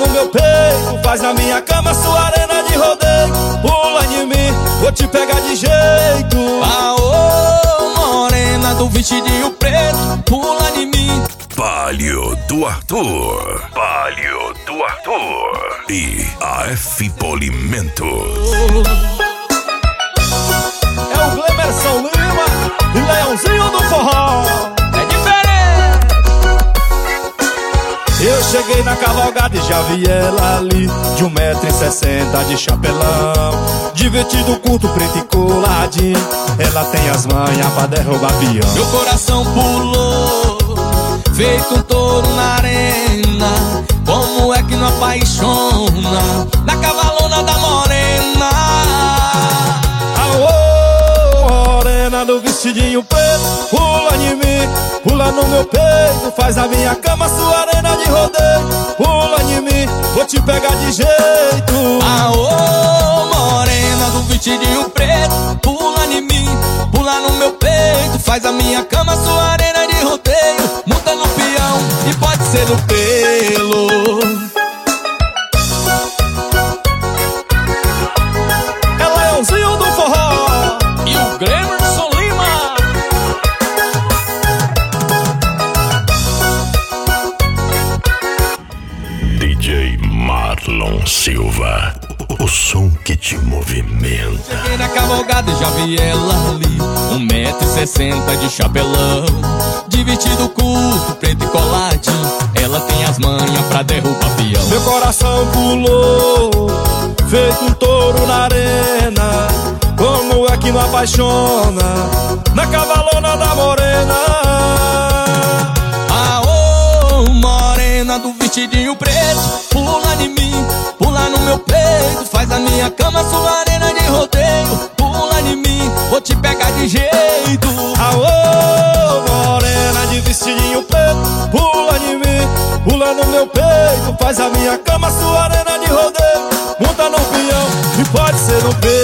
no meu peito, faz na minha cama sua arena de rodeio. Pula em mim, vou te pegar de jeito. Aô, morena do vestidinho preto, pula em mim. Palio do Arthur, Palio do Arthur e AF Polimentos. É o Glemerson Lima e Leãozinho do Forró. É diferente. Eu cheguei na cavalgada e já vi ela ali, de 1,60 m de chapelão, de vestido curto, preto e coladinho. Ela tem as manhas pra derrubar peão. Meu coração pulou, feito um touro na arena. Como é que não apaixona na cavalona da morena? Aô, morena do vestidinho preto, pula em mim, pula no meu peito, faz na minha cama sua arena de rodeio. Pula em mim, vou te pegar de jeito. Aô, morena do vestidinho preto, pula em mim, pula no meu peito, faz a minha cama sua arena de rodeio. Monta no peão e pode ser no pelo. É Leãozinho do Forró E o Glemerson Lima. DJ Marlon Silva, o som que te movimenta. Cheguei na cavalgada e já vi ela ali, 1,60 m de chapelão, de vestido curto, preto e coladinho. Ela tem as manhas pra derrubar peão. meu coração pulou, feito um touro na arena. Como é que não apaixona na cavalona da morena? Aô, morena do vestidinho preto, pula em mim, pula no meu peito, faz a minha cama sua arena de rodeio. Pula em mim, vou te pegar de jeito. Aô, morena de vestidinho preto, pula em mim, pula no meu peito, faz a minha cama sua arena de rodeio. Monta no peão e pode ser no peito.